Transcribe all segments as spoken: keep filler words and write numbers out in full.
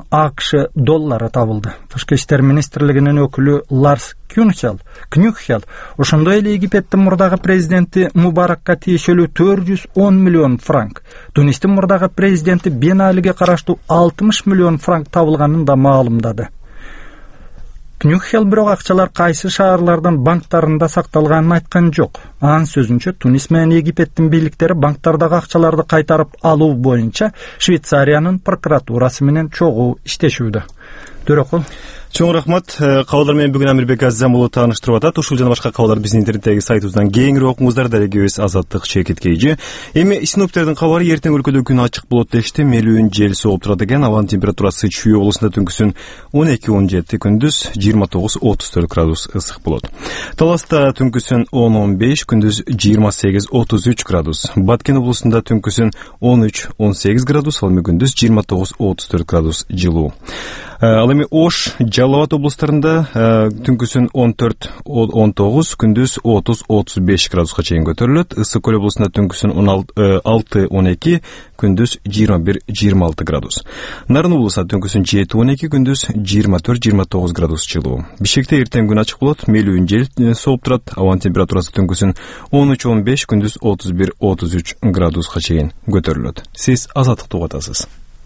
A Q Ş dollары табылды. Тышкы иштер министрлигинин өкүлү Ларс Кюнхел, Кнюхел, ошондой эле Египеттин мурдагы президенти Мубаракка тиешелүү төрт жүз он миллион франк, Тунистин мурдагы президенти Бен Алиге караштуу алтымыш миллион франк табылганын да маалымдады. Кнюхел бирок акчалар кайсы шаарлардын банктарында сакталганын айткан жок. Анын сөзүнчө, Тунис менен Египеттин бийликтери банктардагы акчаларды кайтарып алуу боюнча Швейцариянын прокуратурасы менен чогуу иштешүүдө. Төрөкул. Чоң рахмат. Кабалдар менен бүгүн Амирбек Азизам уулу тааныштырып атат. Ушул жана башка кабалдар биздин интернеттеги сайтыбыздан кеңири окуңуздар. Дарегибиз Азаттык Чекиткейжи. Эми синоптиктердин кабары эртең өлкөдө күн ачык болот дешти. Мелүүн жел сооп турат экен. Абанын температурасы Чүй облусунда түнкүсүн он эки он жети, күндүз жыйырма тогуз отуз төрт градус ысык болот. Таласта түнкүсүн он он беш, күндүз жыйырма сегиз отуз үч градус. Баткен облусунда түнкүсүн он үч он сегиз градус, ал эми күндүз жыйырма тогуз отуз төрт градус жылуу. Ал эми Ош, Жалал Абад облустарында түнкүсүн он төрт он тогуз, күндүз отуз отуз беш градуска чейин көтөрүлөт. Ысык Көл облусунда түнкүсүн он алты он эки, күндүз жыйырма бир жыйырма алты градус. Нарын облусунда түнкүсүн жети он эки, күндүз жыйырма төрт жыйырма тогуз градус жылуу. Бишкекте эртең күн ачык болот, мелүүн жел сооп турат. Абанын температурасы түнкүсүн он үч он беш, күндүз отуз бир отуз үч градуска чейин көтөрүлөт. Сиз Азаттыкты угатасыз.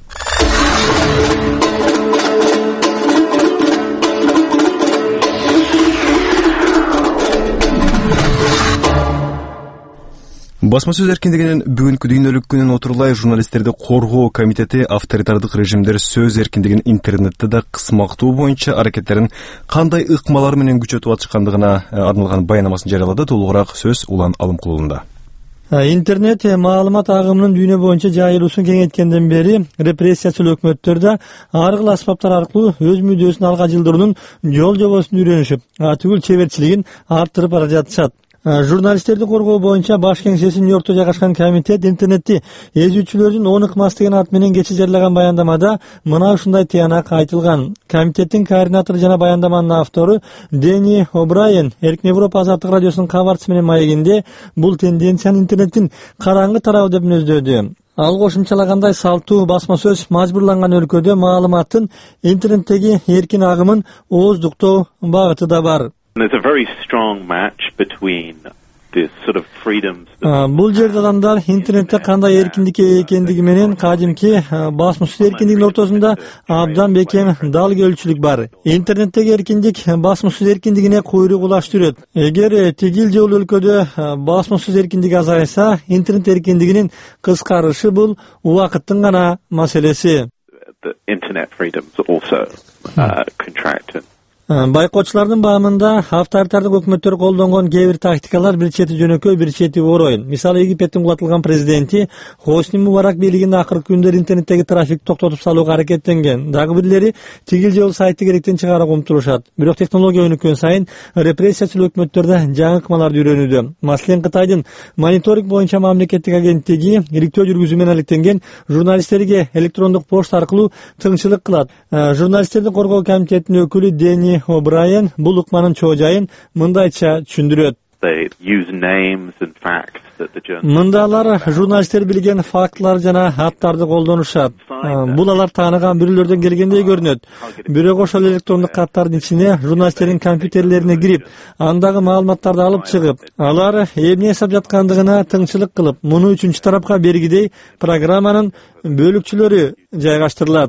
Басма сөз эркиндигинин бүгүнкү дүйнөлүк күнүн отурлай журналисттерди коргоо комитети авторитардык режимдер сөз эркиндигин интернетте да кысмактуу боюнча аракеттерин кандай ыкмалар менен күчөтүп атышкандыгына арналган баянамасын жарыялады. Толугураак сөз Улан Алымкулунда. Интернет маалымат агымынын дүйнө боюнча жайылуусун кеңейткенден бери репрессиячыл өкмөттөр да ар кыл аспаптар аркылуу өз мүдөөсүн алга жылдыруунун жол жобосун үйрөнүшүп, түгүл чеберчилигин арттырып бара жатышат. Журналисттерди коргоо боюнча баш кеңсеси Нью-Йоркто жайгашкан комитет интернетти эзүүчүлөрдүн он ыкмасы деген ат менен кечээ жарыяган баяндамада мына ушундай тыянак айтылган. Комитеттин координатору жана баяндаманын автору Дени О'Брайен Эркин Европа азаттык радиосунун кабарчысы менен маегинде бул тенденцияны интернеттин караңгы тарабы деп мүнөздөдү. Ал кошумчалагандай, салтуу басма сөз мажбурланган өлкөдө маалыматтын интернеттеги эркин агымын ооздуктоо багыты да бар. There's a very strong match between the sort of freedoms. Бул жерде адамдар интернетте кандай эркиндик экендиги менен кадимки басма сөз эркиндигинин ортосунда абдан бекем дал келүүчүлүк бар. Интернеттеги эркиндик басма сөз эркиндигине куйрук улаштырат. Эгер тигил же бул өлкөдө басма сөз эркиндиги азайса, интернет эркиндигинин кыскарышы бул убакыттын гана маселеси. The internet freedoms also uh, contract. Байкоочулардын баамында авторитардык өкмөттөр колдонгон кээ бир тактикалар бир чети жөнөкөй, бир чети ороюн. Мисалы, Египеттин кулатылган президенти Хосни Мубарак бийлигинде акыркы күндөр интернеттеги трафикти токтотуп салууга аракеттенген. Дагы бирлери тигил жол сайтты керектен чыгарууга умтулушат. Бирок технология өнүккөн сайын репрессиячыл өкмөттөрдө жаңы ыкмаларды үйрөнүүдө. Маселен, Кытайдын мониторинг боюнча мамлекеттик агенттиги иликтөө жүргүзүү менен алектенген журналисттерге электрондук почта аркылуу тыңчылык кылат. Журналисттерди коргоо комитетинин өкүлү Дени О'Брайен бул ыкманын чоо жайын мындайча түшүндүрөт. Мындалар журналисттер билген фактылар жана аттарды колдонушат. Бул алар тааныган бирөөлөрдөн келгендей көрүнөт. Бирок ошол электрондук каттардын ичине журналисттердин компьютерлерине кирип, андагы маалыматтарды алып чыгып, алар эмне эсеп жаткандыгына тыңчылык кылып, муну үчүнчү тарапка бергидей программанын бөлүкчүлөрү жайгаштырылат.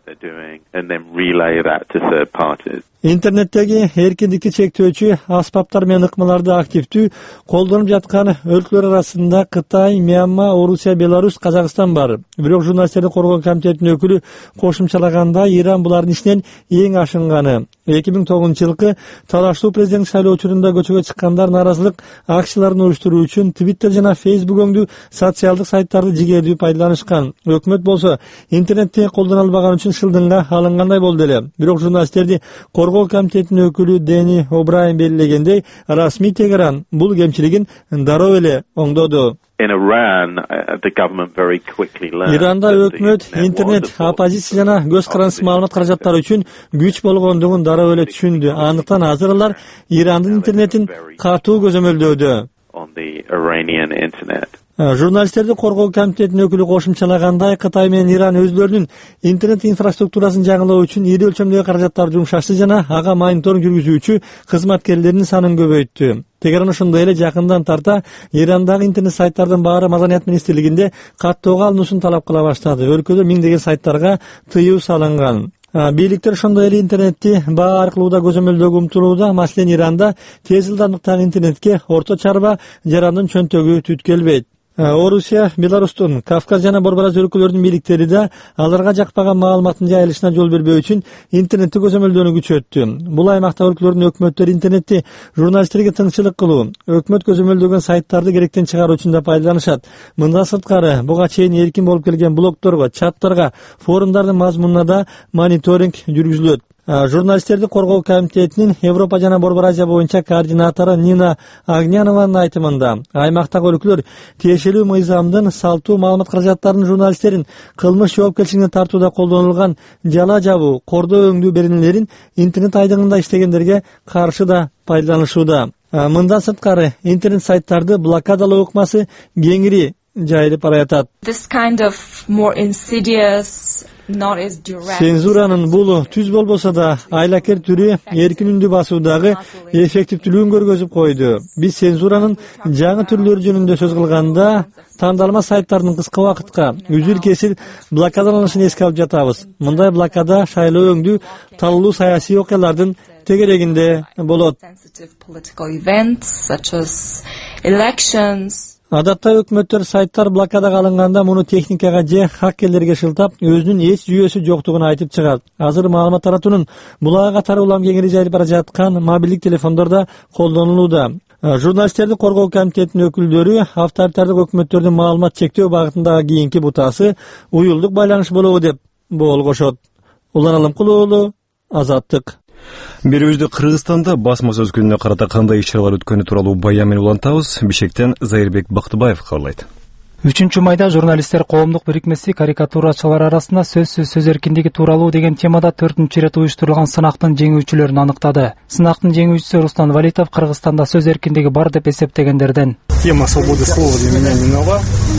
Интернеттеги эркиндикти чектөөчү аспаптар менен ыкмаларды активдүү колдонуп жаткан өлкөлөр арасында Кытай, Мьянма, Орусия, Беларусь, Казакстан бар. Бирок журналисттерди коргоо комитетинин өкүлү кошумчалаганда, Иран булардын ичинен эң ашынганы. эки миң тогузунчу жылкы талаштуу президент шайлоо учурунда көчөгө чыккандар нааразылык акцияларын уюштуруу үчүн Twitter жана Facebook өңдүү социалдык сайттарды жигердүү пайдаланышкан. Өкмөт болсо интернетти колдоно албаган үчүн шылдыңга алынгандай болду эле. Бирок журналисттерди коргоо комитетинин өкүлү Дени О'Брайен белгилегендей, расмий Тегеран бул кемчилигин дароо эле оңдоду. Иранда өкмөт интернет, оппозиция жана көз карандысыз маалымат каражаттары үчүн күч болгондугун дароо эле түшүндү. Андыктан азыр алар Ирандын интернетин катуу көзөмөлдөөдө. Журналисттерди коргоо комитетинин өкүлү кошумчалагандай, Кытай менен Иран өзлөрүнүн интернет инфраструктурасын жаңылоо үчүн ири өлчөмдөгү каражаттарды жумшашты жана ага мониторинг жүргүзүүчү кызматкерлеринин санын көбөйттү. Тегеран ошондой эле жакындан тарта Ирандагы интернет сайттардын баары Маданият министрлигинде каттоого алынуусун талап кыла баштады. Өлкөдө миңдеген сайттарга тыюу салынган. Бийликтер ошондой эле интернетти баа аркылуу да көзөмөлдөөгө умтулууда. Маселен, Иранда тез жылдамдыктагы интернетке орто чарба жарандын чөнтөгү түткөлбөйт. Орусия, Беларустун, Кавказ жана Борбораз өлкөлөрдүн бийликтери да аларга жакпаган маалыматтын жайылышына жол бербөө үчүн интернетти көзөмөлдөөнү күчөттү. Бул аймакта өлкөлөрдүн өкмөттөрү интернетти журналисттерге тыңчылык кылуу, өкмөт көзөмөлдөгөн сайттарды керектен чыгаруу үчүн да пайдаланышат. Мындан сырткары, буга чейин эркин болуп келген блогторго, чаттарга, форумдардын мазмунуна да мониторинг жүргүзүлөт. Журналисттерди коргоо комитетинин Европа жана Борбор Азия боюнча координатору Нина Агнянованын айтымында, аймактагы өлкөлөр тиешелүү мыйзамдын салттуу маалымат каражаттарын журналисттерин кылмыш жоопкерчилигине тартууда колдонулган жала жабуу, кордоо өңдүү беренелерин интернет айдыңында иштегендерге каршы да пайдаланышууда. Мындан сырткары, интернет сайттарды блокадалоо ыкмасы кеңири жайылып баратат. This kind of more insidious, not as direct. Цензуранын бул түз болбосо да айлакер түрү эркин үндү басуудагы эффективдүүлүгүн көргөзүп койду. Биз цензуранын жаңы түрлөрү жөнүндө сөз кылганда тандалма сайттардын кыска убакытка үзүл кесил блокадаланышын эске алып жатабыз. Мындай блокада шайлоо өңдүү, таллуу саясий окуялардын тегерегинде болот. Адатта өкмөттөр сайттар блокадага алынганда муну техникага же хаккерлерге шылтап, өзүнүн эч жүйөсү жоктугун айтып чыгат. Азыр маалымат таратуунун буга катары улам кеңири жайылып бара жаткан мобилдик телефондордо колдонулууда. Журналисттерди коргоо комитетинин өкүлдөрү авторитардык өкмөттөрдүн маалымат чектөө багытындагы кийинки бутасы уюлдук байланыш болобу деп болгошот. Улан Алымкулуулу, Азаттык. Берүүбүздө Кыргызстанда басма сөз күнүнө карата кандай иш-чаралар өткөнү тууралуу баян менен улантабыз. Бишкектен Зайырбек Бактыбаев кабарлайт. үчүнчү майда журналисттер коомдук бирикмеси карикатурачылар арасында сөзсүз сөз эркиндиги тууралуу деген темада төртүнчү ирет уюштурулган сынактын жеңүүчүлөрүн аныктады. Сынактын жеңүүчүсү Руслан Валитов Кыргызстанда сөз эркиндиги бар деп эсептегендерден. Тема свободы слова для меня не нова.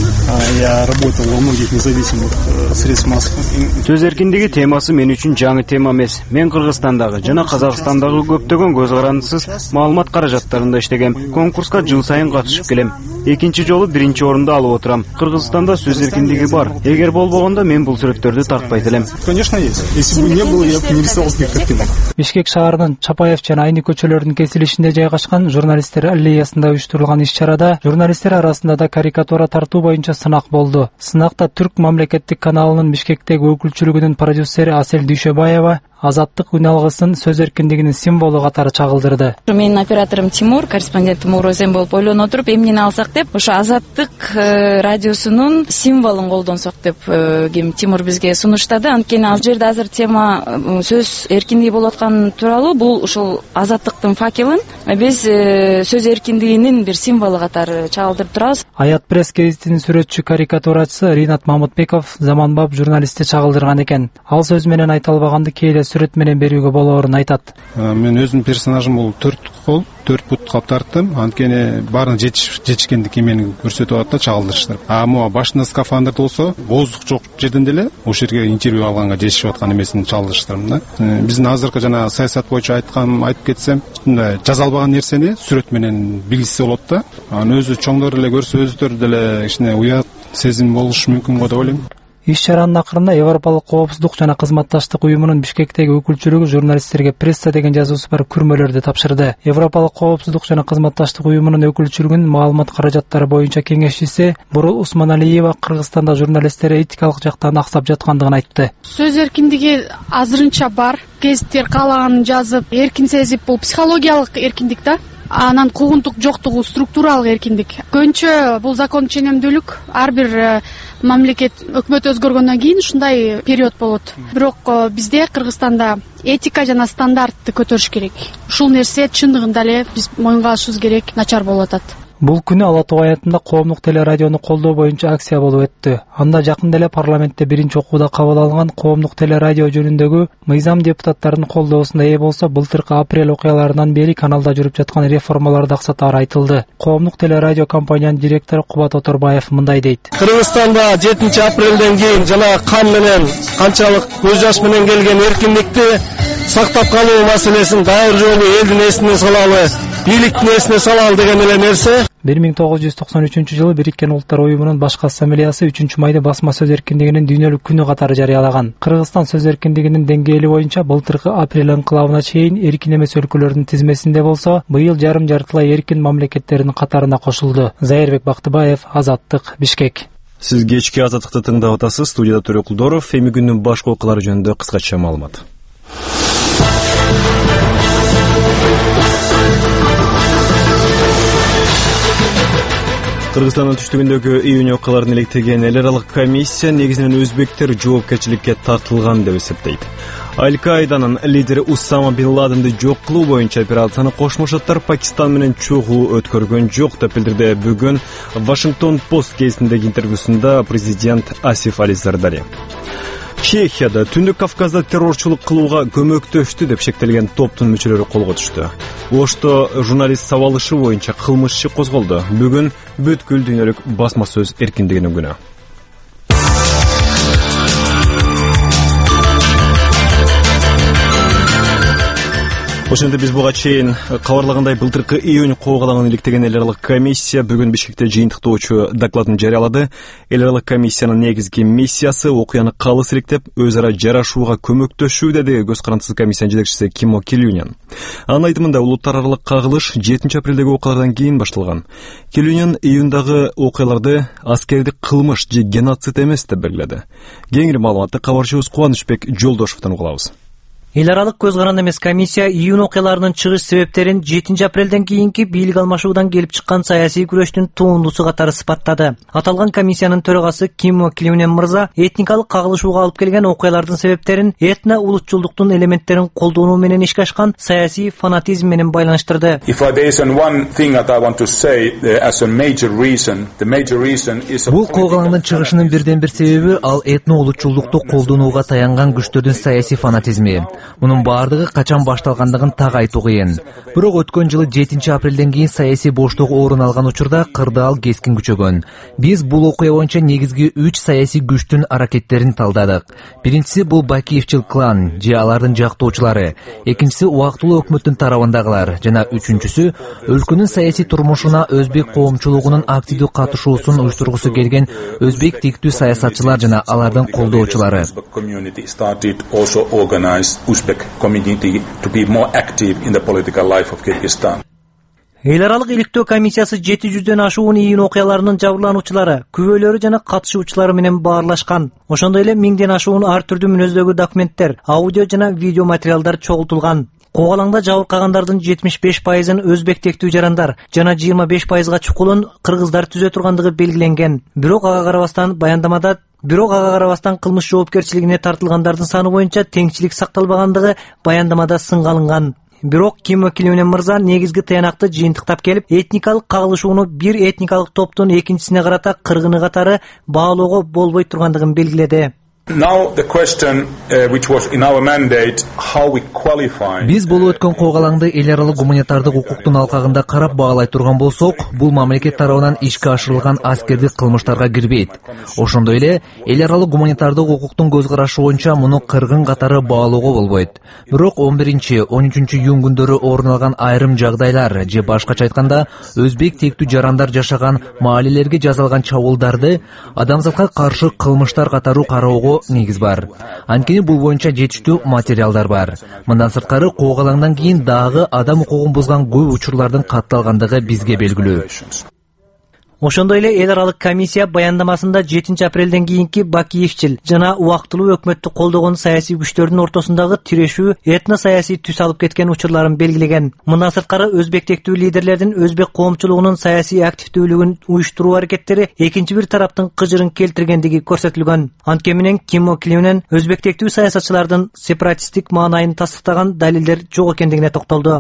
Я работал во многих независимых средствах массовой. Сөз эркиндиги темасы мен үчүн жаңы тема эмес. Мен Кыргызстандагы жана Казакстандагы көптөгөн көз карандысыз маалымат каражаттарында иштегем. Конкурска жыл сайын катышып келем. Экинчи жолу биринчи орунду алып отурам. Кыргызстанда сөз эркиндиги бар. Эгер болбогондо мен бул сүрөттөрдү тартпайт элем. Конечно, есть. Если бы не было, я бы не рисовал таких картинок. Бишкек шаарынын Чапаев жана Айны көчөлөрүнүн кесилишинде жайгашкан журналисттер аллеясында уюштурулган иш-чарада журналисттер арасында да карикатура тартуу боюнча сынак болду. Сынакта Түрк мамлекеттик каналынын Бишкектеги өкүлчүлүгүнүн продюсери Асель Дүйшөбаева Азаттык үн алгысын сөз эркиндигинин символу катары чагылдырды. Менин операторум Тимур, корреспондент Тимур Өзен болуп ойлонуп отуруп, эмнени алсак деп, ошо Азаттык радиосунун символун колдонсок деп ким Тимур бизге сунуштады. Анткени ал жерде азыр тема сөз эркиндиги болуп аткан тууралуу, бул ушул Азаттыктын факелин биз сөз эркиндигинин бир символу катары чагылдырып турабыз. Аят пресс гезитинин сүрөтчү карикатурачысы Ринат Мамытбеков заманбап журналистти чагылдырган экен. Ал сөз менен айта албаганды кээде сүрөт менен берүүгө болоорун айтат. Мен өзүм персонажым бул төрт кол, төрт бут калып тарттым. Анткени баарын жетишкендик эмени көрсөтүп атат да чагылдырыштыр. А могу башында скафандр болсо, ооздук жок жерден деле ошол жерге интервью алганга жетишип аткан эмесин чагылдырыштырмын да. Биздин азыркы жана саясат боюнча айтканым айтып кетсем, жаза албаган нерсени сүрөт менен билгисе болот да. Аны өзү чоңдор эле көрсө, өздөрү деле кичине уят сезим болушу мүмкүн го деп ойлойм. Иш-чаранын акырында Европалык коопсуздук жана кызматташтык уюмунун Бишкектеги өкүлчүлүгү журналисттерге пресса деген жазуусу бар күрмөлөрдү тапшырды. Европалык коопсуздук жана кызматташтык уюмунун өкүлчүлүгүнүн маалымат каражаттары боюнча кеңешчиси Бурул Усманалиева Кыргызстанда журналисттер этикалык жактан аксап жаткандыгын айтты. Сөз эркиндиги азырынча бар. Гезиттер каалаганын жазып, эркин сезип, бул психологиялык эркиндик да. Анан куугунтук жоктугу структуралык эркиндик. Көбүнчө бул закон ченемдүүлүк ар бир мамлекет өкмөт өзгөргөндөн кийин ушундай период болот. Бирок бизде Кыргызстанда этика жана стандартты көтөрүш керек. Ушул нерсе чындыгында эле биз моюнга алышыбыз керек, начар болуп атат. Бул күнү Ала Тоо аянтында коомдук телерадиону колдоо боюнча акция болуп өттү. Анда жакында эле парламентте биринчи окууда кабыл алынган коомдук телерадио жөнүндөгү мыйзам депутаттардын колдоосуна ээ болсо, былтыркы апрель окуяларынан бери каналда жүрүп жаткан реформаларды аксатаары айтылды. Коомдук телерадио компаниянын директору Кубат Оторбаев мындай дейт. Кыргызстанда жетинчи апрелден кийин жана кан менен канчалык көз жаш менен келген эркиндикти сактап калуу маселесин дайыр жолу элдин эсине салалы, бийликтин эсине салалы деген эле нерсе. бир миң тогуз жүз токсон үчүнчү жылы Бириккен Улуттар уюмунун башкы ассамблеясы үчүнчү майды басма сөз эркиндигинин дүйнөлүк күнү катары жарыялаган. Кыргызстан сөз эркиндигинин деңгээли боюнча былтыркы апрель инкылабына чейин эркин эмес өлкөлөрдүн тизмесинде болсо, быйыл жарым жартылай эркин мамлекеттердин катарына кошулду. Зайырбек Бактыбаев, Азаттык, Бишкек. Сиз кечки Азаттыкты тыңдап атасыз. Студияда Төрөк Кулдоров. Эми күндүн башкы окуялары жөнүндө кыскача маалымат. Кыргызстандын түштүгүндөгү июнь окуяларын иликтеген эл аралык комиссия негизинен өзбектер жоопкерчиликке тартылган деп эсептейт. Аль-Каиданын лидери Усама бин Ладенди жок кылуу боюнча операцияны Кошмо Шаттар Пакистан менен чогуу өткөргөн жок деп билдирди бүгүн Вашингтон Пост гезитиндеги интервьюсунда президент Асиф Али Зардари. Чехияда Түндүк Кавказда террорчулук кылууга көмөктөштү деп шектелген топтун мүчөлөрү колго түштү. Ошто журналист сабалышы боюнча кылмыш иши козголду. Бүгүн бүткүл дүйнөлүк басма сөз эркиндигинин күнү. Ошондо биз буга чейин кабарлагандай былтыркы июнь коогалаган иликтеген эл аралык комиссия бүгүн Бишкекте жыйынтыктоочу докладын жарыялады. Эл аралык комиссиянын негизги миссиясы окуяны калыс иликтеп, өз ара жарашууга көмөктөшүү деди көз карандысыз комиссиянын жетекчиси Кимо Килюнян. Анын айтымында улуттар аралык кагылыш жетинчи апрелдеги окуялардан кийин башталган. Килюнян июндагы окуяларды аскердик кылмыш же геноцид эмес деп белгиледи. Кеңири маалыматты кабарчыбыз Кубанычбек Жолдошовдон угулабыз. Эл аралык көз каранды эмес комиссия июнь окуяларынын чыгыш себептерин жетинчи апрелден кийинки бийлик алмашуудан келип чыккан саясий күрөштүн туурусу катары сыпаттады. Аталган комиссиянын төрагасы Кимо Килюнян мырза этникалык кагылышууга алып келген окуялардын себептерин этно улутчулдуктун элементтерин колдонуу менен ишке ашкан саясий фанатизм менен байланыштырды. Бул коогалаңдын чыгышынын бирден бир себеби ал этно улутчулдукту колдонууга таянган күчтөрдүн саясий фанатизми. Мунун баардыгы качан башталгандыгын так айтуу кыйын. Бирок өткөн жылы жетинчи апрелден кийин саясий боштук орун алган учурда кырдаал кескин күчөгөн. Биз бул окуя боюнча негизги үч саясий күчтүн аракеттерин талдадык. Биринчиси бул Бакиевчил клан же алардын жактоочулары, экинчиси убактылуу өкмөттүн тарабындагылар жана үчүнчүсү өлкөнүн саясий турмушуна өзбек коомчулугунун активдүү катышуусун уюштургусу келген өзбек тиктүү саясатчылар жана алардын колдоочулары. Uzbek community to be more active in the political life of Kyrgyzstan. Эл аралык иликтөө комиссиясы жети жүздөн ашуун июнь окуяларынын жабырлануучулары, күбөлөрү жана катышуучулары менен баарлашкан. Ошондой эле миңден ашуун ар түрдүү мүнөздөгү документтер, аудио жана видео материалдар чогултулган. Коогалаңда жабыркагандардын жетимиш беш пайызын өзбек тектүү жарандар жана жыйырма беш пайызга чукулун кыргыздар түзө тургандыгы белгиленген. Бирок ага карабастан баяндамада Бирок ага карабастан кылмыш жоопкерчилигине тартылгандардын саны боюнча теңчилик сакталбагандыгы баяндамада сынга алынган. Бирок Кимо Килюнян мырза негизги таянакты жыйынтыктап келип, этникалык кагылышууну бир этникалык топтун экинчисине карата кыргыны катары баалоого болбой тургандыгын белгиледи. Now the question uh, which was in our mandate, how we qualify. Биз болуп өткөн коогалаңды эл аралык гуманитардык укуктун алкагында карап баалай турган болсок, бул мамлекет тарабынан ишке ашырылган аскердик кылмыштарга кирбейт. Ошондой эле эл аралык гуманитардык укуктун көз карашы боюнча муну кыргын катары баалоого болбойт. Бирок он биринчи он үчүнчү июнь күндөрү орун алган айрым жагдайлар же башкача айтканда өзбек тектүү жарандар жашаган маалелерге жасалган чабуулдарды адамзатка каршы кылмыштар катары кароого негиз бар. Анткени бул боюнча жетиштүү материалдар бар. Мындан сырткары коогалаңдан кийин дагы адам укугун бузган көп учурлардын катталгандыгы бизге белгилүү. Ошондой эле эл аралык комиссия баяндамасында жетинчи апрелден кийинки бакиевчил жана убактылуу өкмөттү колдогон саясий күчтөрдүн ортосундагы тирешүү этно саясий түс алып кеткен учурларын белгилеген. Мындан сырткары өзбектектүү лидерлердин өзбек коомчулугунун саясий активдүүлүгүн уюштуруу аракеттери экинчи бир тараптын кыжырын келтиргендиги көрсөтүлгөн. Анткени менен Ким О'Кливнен өзбектектүү саясатчылардын сепаратисттик маанайын тастыктаган далилдер жок экендигине токтолду.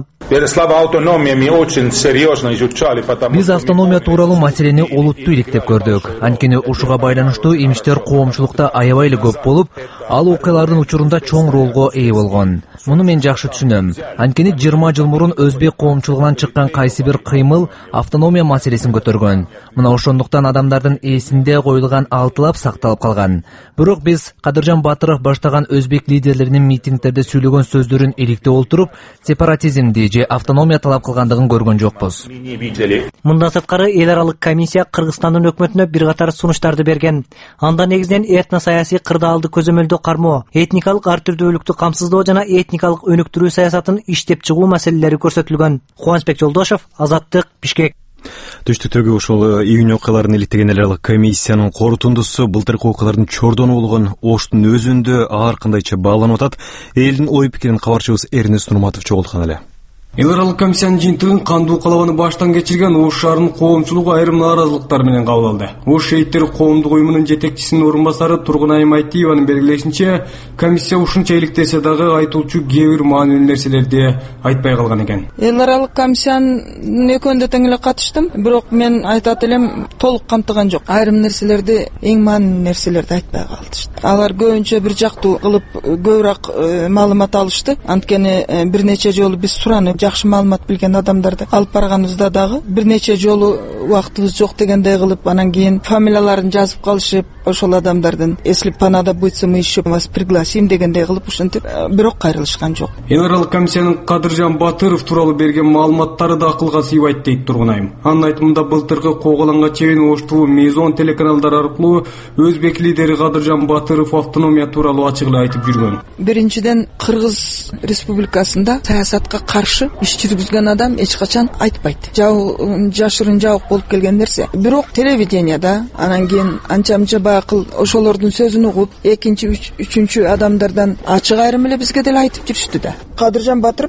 Биз автономия тууралуу маселени олуттуу иликтеп көрдүк. Анткени ушуга байланыштуу имиштер коомчулукта аябай эле көп болуп, ал окуялардын учурунда чоң ролго ээ болгон. Муну мен жакшы түшүнөм. Анткени жыйырма жыл мурун өзбек коомчулугунан чыккан кайсы бир кыймыл автономия маселесин көтөргөн. Мына ошондуктан адамдардын эсинде коюлган алтылап сакталып калган. Бирок биз Кадыржан Батыров баштаган өзбек лидерлеринин митингдерде сүйлөгөн сөздөрүн иликтеп олтуруп, сепаратизмди же автономия талап кылгандыгын көргөн жокпуз. Мындан сырткары эл аралык комиссия Кыргызстандын өкмөтүнө бир катар сунуштарды берген. Анда негизинен этно саясий кырдаалды көзөмөлдөө кармоо, этникалык ар түрдүүлүктү камсыздоо жана этникалык өнүктүрүү саясатын иштеп чыгуу маселелери көрсөтүлгөн. Кубанычбек Жолдошов, Азаттык, Бишкек. Түштүктөгү ошол июнь окуяларын иликтеген эл аралык комиссиянын корутундусу былтыркы окуялардын чордону болгон Оштун өзүндө ар кандайча бааланып атат. Элдин ой пикирин кабарчыбыз Эрнест Нурматов чогулткан эле. Эл аралык комиссиянын жыйынтыгын кандуу калабаны баштан кечирген Ош шаарынын коомчулугу айрым нааразылыктар менен кабыл алды. Ош шейиттери коомдук уюмунун жетекчисинин орун басары Тургунай Майтиеванын белгилешинче, комиссия ушунча иликтесе дагы айтылчу кээ бир маанилүү нерселерди айтпай калган экен. Эл аралык комиссиянын экөөндө тең эле катыштым, бирок мен айтат элем толук камтыган жок. Айрым нерселерди, эң маанилүү нерселерди айтпай калдышты. Алар көбүнчө бир жактуу кылып көбүрөөк маалымат алышты. Анткени бир нече жолу биз суранып жакшы маалымат билген адамдарды алып барганыбызда дагы бир нече жолу убактыбыз жок дегендей кылып, анан кийин фамилияларын жазып калышып, ошол адамдардын если бы надо будет мы еще вас пригласим дегендей кылып ушинтип бирок кайрылышкан жок. Эл аралык комиссиянын Кадыржан Батыров тууралуу берген маалыматтары да акылга сыйбайт дейт Тургунайым. Анын айтымында былтыркы коогаланга чейин Ош ТВ, Мезон телеканалдары аркылуу өзбек лидери Кадыржан Батыров автономия тууралуу ачык эле айтып жүргөн. Биринчиден, Кыргыз Республикасында саясатка каршы иш жүргүзгөн адам эч качан айтпайт. Жашырын жабык болуп келген нерсе. Бирок телевиденияда анан кийин анча-мынча бакыл ошолордун сөзүн угуп, экинчи, үчүнчү адамдардан ачык айрым эле бизге деле айтып жүрүштү да. Кадыржан Батыров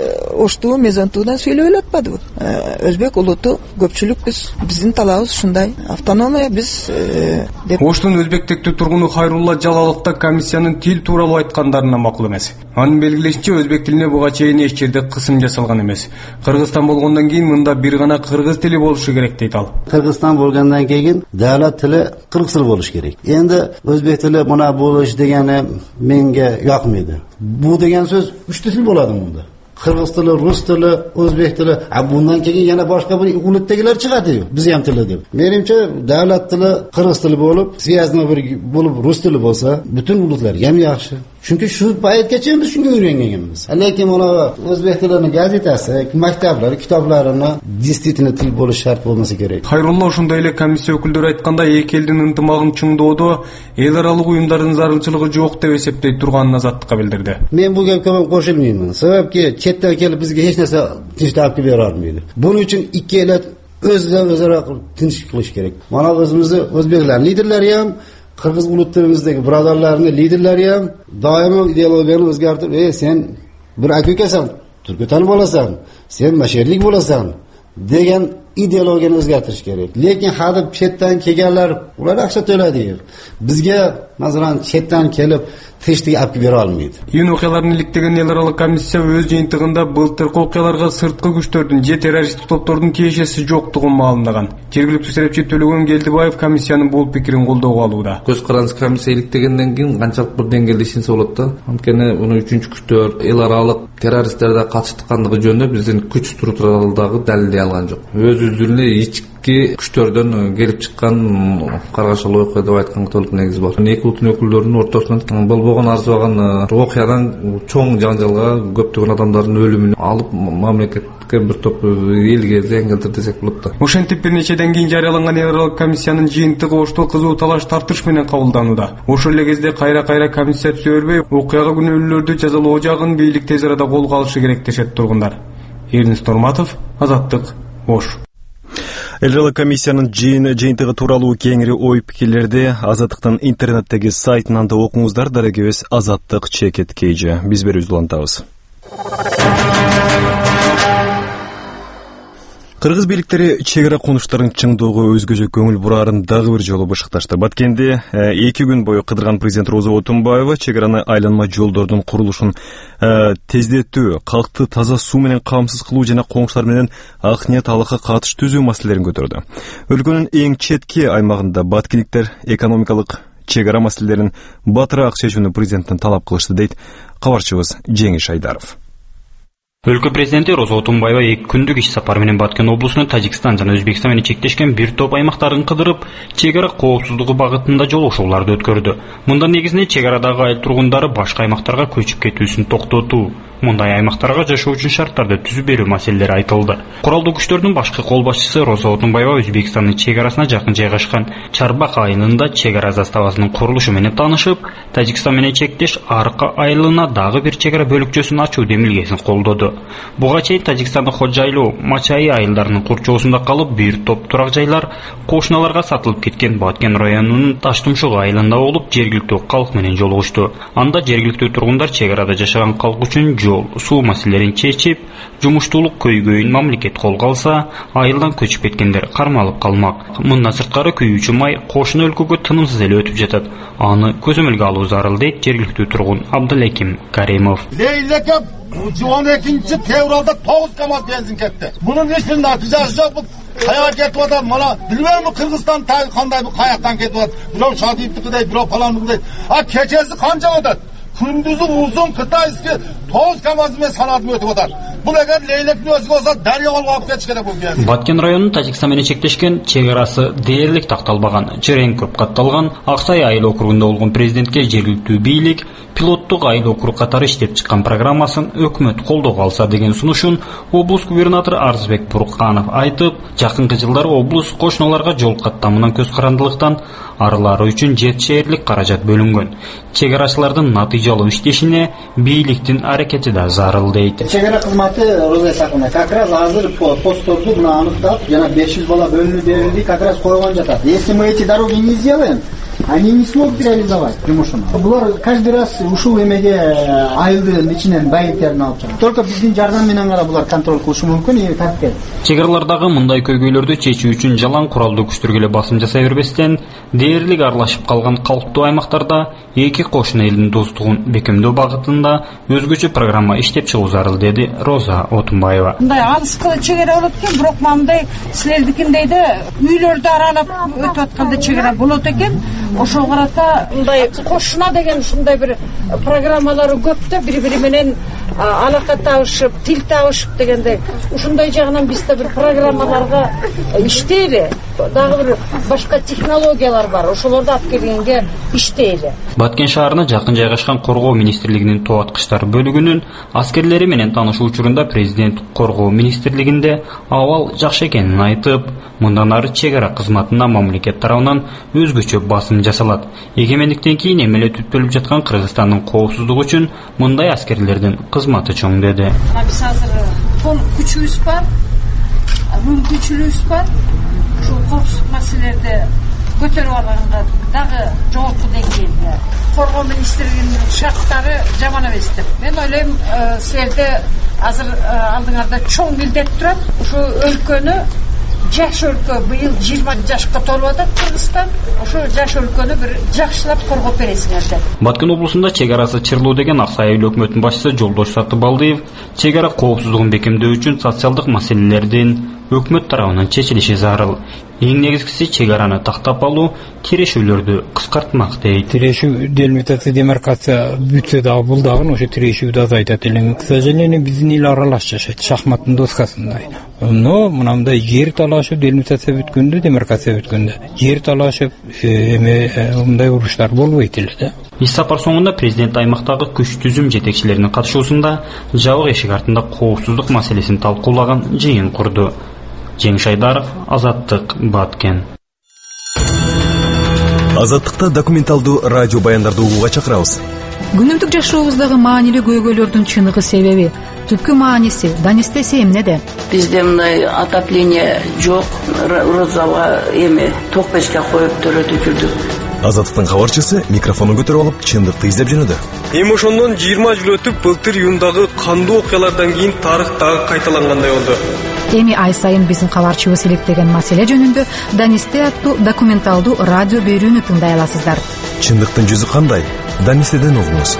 Ош ТВ, Мезон ТВдан сүйлөп эле атпадыбы? Өзбек улуту көпчүлүкпүз, биздин талабыбыз ушундай. Автономия биз деп. Оштун өзбектектүү тургуну Хайрулла Жалалов да комиссиянын тил тууралуу айткандарына макул эмес. Анын белгилешинче, өзбек тилине буга чейин эч жерде кысым жасалган эмес. Кыргызстан болгондон кийин мында бир гана кыргыз тили болушу керек дейт ал. Кыргызстан болгондон кийин давлат тили кыргыз тили болуш керек. Энди өзбек тили мына болуш дегени менге жакмайды. Бу деген сөз үч тил болот мында. Кыргыз тили, рус тили, өзбек тили, а bundan keyin yana boshqa bir ulutdagilar chiqadi-yu, biz ham tili deb. Menimcha davlat tili kırgız tili bo'lib, svязно bir bo'lib rus tili bo'lsa, butun ulutlarga ham yaxshi. Chunki shu paytgacha biz shunga o'rganganmiz. Lekin mana o'zbek tilining gazetasi, maktablari, kitoblarini действительно til bo'lish shart bo'lmasa kerak. Хайрулла ошондой эле комиссия өкүлдөрү айткандай, эки элдин ынтымагын чыңдоодо эл аралык уюмдардын зарылчылыгы жок деп эсептей турганын Азаттыкка билдирди. Men bu gapga qo'shilmayman. Sababki chetdan kelib bizga hech narsa tinchlik olib bera olmaydi. Buning uchun ikki elat o'zlari o'zaro tinchlik qilish kerak. Mana o'zimizni o'zbeklar liderlari ham, Qirg'iz ulutlarimizdagi birodarlarning liderlari ham doimo ideologiyani o'zgartirib, "Ey sen bir aka-ukasan, turkotani bo'lasan, sen masherlik bo'lasan" degan ideologiyani o'zgartirish kerak. Lekin hadeb chetdan kelganlar ular aqsha to'ladi. Bizga masalan chetdan kelib tinchlik olib bera olmaydi. Iyun окуяларын иликтеген эл аралык комиссия өз жыйынтыгында былтыркы окуяларга сырткы күчтөрдүн же террористтик топтордун тиешеси жоктугун маалымдаган. Жергиликтүү серепчи Төлөгөн Келдибаев комиссиянын бул пикирин колдоого алууда. Көз карандысыз комиссия иликтегенден кийин канчалык бир деңгээлде ишенсе болот да. Анткени муну үчүнчү күчтөр эл аралык террористтерде катышкандыгы жөнүндө биздин күч структуралардагы далилдей алган жок. Өз өзүнө ички күчтөрдөн келип чыккан каргашалуу окуя деп айтканга толук негиз бар. Эки улуттун өкүлдөрүнүн ортосунан болбогон арзыбаган окуядан чоң жаңжалга, көптөгөн адамдардын өлүмүн алып мамлекетке бир топ элге зыян келтирди десек болот да. Ошентип бир нечеден кийин жарыяланган эл аралык комиссиянын жыйынтыгы Ошто кызуу талаш тартыш менен кабылданууда. Ошол эле кезде кайра-кайра комиссия түзө бербей, окуяга күнөөлүүлөрдү жазалоо жагын бийлик тез арада колго алышы керек дешет тургундар. Эрнест Нурматов, Азаттык, Ош. Эл жылы комиссиянын жыйынтыгы тууралуу кеңири ой пикирлерди Азаттыктын интернеттеги сайтынан да окуңуздар. Дарегебиз Азаттык чекит кейжи. Биз берүүбүздү улантабыз. Кыргыз бийликтери чегара конуштарын чыңдоого өзгөчө көңүл бурарын дагы бир жолу бышыкташты. Баткенде эки күн бою кыдырган президент Роза Отунбаева чегараны айланма жолдордун курулушун тездетүү, калкты таза суу менен камсыз кылуу жана коңшулар менен ак ниет алыкка катыш түзүү маселелерин көтөрдү. Өлкөнүн эң четки аймагында баткендиктер экономикалык чегара маселелерин батыраак чечүүнү президенттен талап кылышты, дейт кабарчыбыз Жеңиш Айдаров. Өлкө президенти Роза Отунбаева эки күндүк иш сапары менен Баткен облусунун Тажикстан жана Өзбекстан менен чектешкен бир топ аймактарын кыдырып, чегара коопсуздугу багытында жолугушууларды өткөрдү. Мында негизинен чегарадагы айыл тургундары башка аймактарга көчүп кетүүсүн токтотуу, мындай аймактарга жашоо үчүн шарттарды түзүп берүү маселелери айтылды. Куралдуу күчтөрдүн башкы кол башчысы Роза Отунбаева Өзбекстандын чегарасына жакын жайгашкан Чарбак айылында чегара заставасынын курулушу менен таанышып, Тажикстан менен чектеш Арка айылына дагы бир чегара бөлүкчөсүн ачуу демилгесин колдоду. Буга чейин Тажикстандын Ходжайлуу, Мачай айылдарынын курчоосунда калып, бир топ турак жайлар кошуналарга сатылып кеткен Баткен районунун Таштумшук айылында болуп, жергиликтүү калк менен жолугушту. Анда жергиликтүү тургундар чегарада жашаган калк үчүн жол, суу маселелерин чечип, жумуштуулук көйгөйүн мамлекет колго алса, айылдан көчүп кеткендер кармалып калмак. Мындан сырткары күйүүчү май кошуна өлкөгө тынымсыз эле өтүп жатат. Аны көзөмөлгө алуу зарыл, дейт жергиликтүү тургун Абдылеким Каримов. он экинчи февралда тогуз камаз бензин кетти. Bunun hiçbir natijasi yok. Kaya ketip atar, mana bilmiyorum Kırgızistan kандай kayaktan ketip atar. Birov Şadiyev'deki deydi, birov falanlık deydi. Ha keçesi kanca atar. Gündüzü uzun Kıtayski toz kamazымен санатып өтүп атат. Бул эгер Лейлектин өзү болсо дарыга болуп алып кетиш керек бул бензин. Баткен районунун Тажикстан менен чектешкен чегарасы дээрлик такталбаган, чырең көп катталган Аксай айыл округунда болгон президентке жергиликтүү бийлик пилоттук айыл округ катары иштеп чыккан программасын өкмөт колдоого алса деген сунушун облус губернатору Арзбек Бурканов айтып, жакынкы жылдары облус кошуналарга жол каттамынан көз карандылыктан арылары үчүн жети шээрлик каражат бөлүнгөн. Чегарачылардын натыйжалуу иштешине бийликтин аракети да зарыл, дейт. Чегара кызматы Роза Исаковна как раз азыр постторду мына аныктап, жана беш жүз бала бөлүнүп берилди, как раз койгон жатат. Если мы эти дороги не сделаем, они не смогут реализовать жумушун. Булар каждый раз ушул эмеге айылдын ичинен байыттерин алып чыгат. Только биздин жардам менен гана булар контроль кылышы мүмкүн, эми тартып. Чегаралардагы мындай көйгөйлөрдү чечүү үчүн жалаң куралдуу күчтөргө эле басым жасай бербестен, дээрлик аралашып калган калктуу аймактарда эки кошуна элдин достугун бекемдөө багытында өзгөчө программа иштеп чыгуу зарыл, деди Роза Отунбаева. Мындай алыскы чегара болот экен, бирок мындай силердикиндей да үйлөрдү аралап өтүп атканда чегара болот экен. Ошого карата мындай кошуна деген ушундай бир программалары көп да, бири-бири менен алака табышып, тил табышып дегендей. Ушундай жагынан биз да бир программаларга иштейли. Дагы бир башка технологиялар бар. Ошолорду алып келгенге иштейли. Баткен шаарына жакын жайгашкан Коргоо министрлигинин тоо аткычтар бөлүгүнүн аскерлери менен таанышуу учурунда президент Коргоо министрлигинде абал жакшы экенин айтып, мындан ары чегара кызматына мамлекет тарабынан өзгөчө басым жасалат. Эгемендиктен кийин эмеле түптөлүп жаткан Кыргызстандын коопсуздугу үчүн мындай аскерлердин кызматы чоң, деди. Биз азыр толук күчүбүз бар, мүмкүнчүлүгүбүз бар. Ушул коопсуздук маселелерди көтөрүп алганга дагы жогорку деңгээлде. Коргоо министрлигинин шарттары жаман эмес деп. Мен ойлойм, силерде азыр алдыңарда чоң милдет турат. Ушу өлкөнү жаш өлкө быйыл жыйырма жашка толуп атат Кыргызстан. Ошо жаш өлкөнү бир жакшылап коргоп бересиңер деп. Баткен облусунда чегарасы чырлуу деген Аксай айыл өкмөтүнүн башчысы Жолдош Сатыбалдиев чегара коопсуздугун бекемдөө үчүн социалдык маселелердин өкмөт тарабынан чечилиши зарыл. Эң негизгиси чегараны тактап алуу, тирешүүлөрдү кыскартмак, дейт. Тирешүү делимитация, демаркация бүтсө дагы бул дагы ошо тирешүүдү азайтат эле. К сожалению, биздин эл аралаш жашайт, шахматтын доскасындай. Но мындай жер талашып, делимитация бүткөндө, демаркация бүткөндө, жер талашып, эме мындай уруштар болбойт эле да. Иш сапар соңунда президент аймактагы күч түзүм жетекчилеринин катышуусунда жабык эшик артында коопсуздук маселесин талкуулаган жыйын курду. Жеңиш Айдаров, Азаттык, Баткен. Азаттыкта документалдуу радио баяндарды угууга чакырабыз. Күнүмдүк жашообуздагы маанилүү көйгөйлөрдүн чыныгы себеби, түпкү мааниси Данистесе эмнеде? Бизде мындай отопление жок, розага эми ток печке коюп төрөтүп жүрдүк. Азаттыктын кабарчысы микрофонун көтөрүп алып чындыкты издеп жөнөдү. Эми ошондон жыйырма жыл өтүп былтыр июндагы кандуу окуялардан кийин тарых дагы кайталангандай болду. Эми ай сайын биздин кабарчыбыз иликтеген маселе жөнүндө Данисте аттуу документалдуу радио берүүнү тыңдай аласыздар. Чындыктын жүзү кандай? Данистеден угуңуз.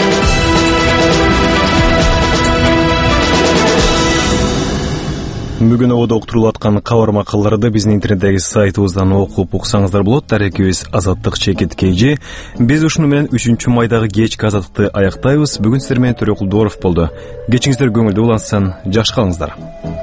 Бүгүн ободо уктурулуп аткан кабар макалларды биздин интернеттеги сайтыбыздан окуп уксаңыздар болот. Дарекебиз Азаттык чекит кейжи. Биз ушуну менен үчүнчү майдагы кечки азаттыкты аяктайбыз. Бүгүн сиздер менен Төрөкул Доров болду. Кечиңиздер көңүлдүү улансын, жакшы калыңыздар.